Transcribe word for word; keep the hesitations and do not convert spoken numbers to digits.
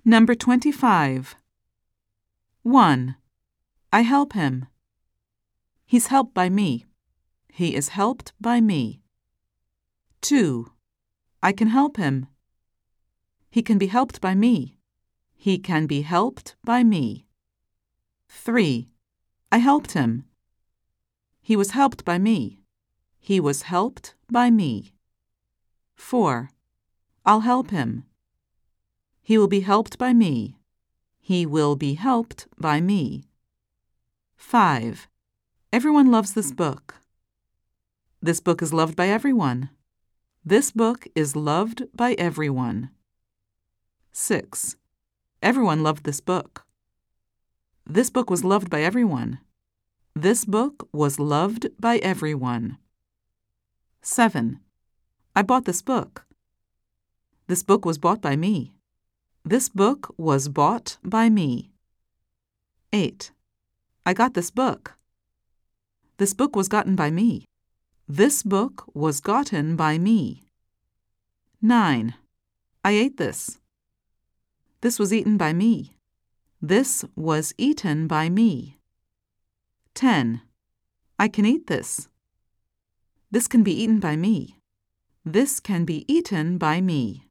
Number twenty-five. one. I help him. He's helped by me. He is helped by me. two. I can help him. He can be helped by me. He can be helped by me. three. I helped him. He was helped by me. He was helped by me. four. I'll help him. He will be helped by me. He will be helped by me. five. Everyone loves this book. This book is loved by everyone. This book is loved by everyone. six. Everyone loved this book. This book was loved by everyone. This book was loved by everyone. seven. I bought this book. This book was bought by me. This book was bought by me. eight. I got this book. This book was gotten by me. This book was gotten by me. nine. I ate this. This was eaten by me. This was eaten by me. ten. I can eat this. This can be eaten by me. This can be eaten by me.